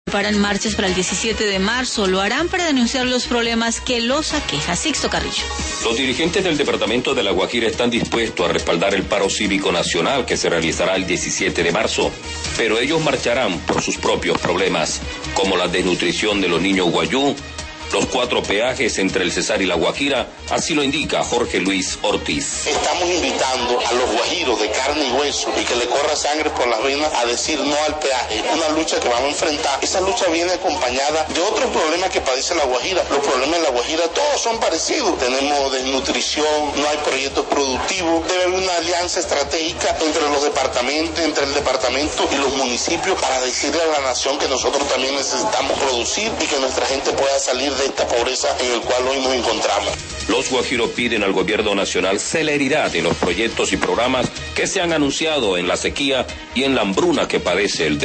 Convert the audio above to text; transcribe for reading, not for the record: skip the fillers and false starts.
Preparan marchas para el 17 de marzo. Lo harán para denunciar los problemas que los aqueja. Sixto Carrillo. Los dirigentes del departamento de La Guajira están dispuestos a respaldar el paro cívico nacional que se realizará el 17 de marzo, pero ellos marcharán por sus propios problemas, como la desnutrición de los niños guayú, los 4 peajes entre el Cesar y La Guajira, así lo indica Jorge Luis Ortiz. Estamos invitando a los guajiros de carne y hueso y que le corra sangre por las venas a decir no al peaje. Es una lucha que vamos a enfrentar. Esa lucha viene acompañada de otros problemas que padece La Guajira. Los problemas de La Guajira todos son parecidos. Tenemos desnutrición, no hay proyectos productivos. Debe haber una alianza estratégica entre los departamentos, entre el departamento y los municipios para decirle a la nación que nosotros también necesitamos producir y que nuestra gente pueda salir de esta pobreza en el cual hoy nos encontramos. Los guajiros piden al gobierno nacional celeridad en los proyectos y programas que se han anunciado en la sequía y en la hambruna que padece el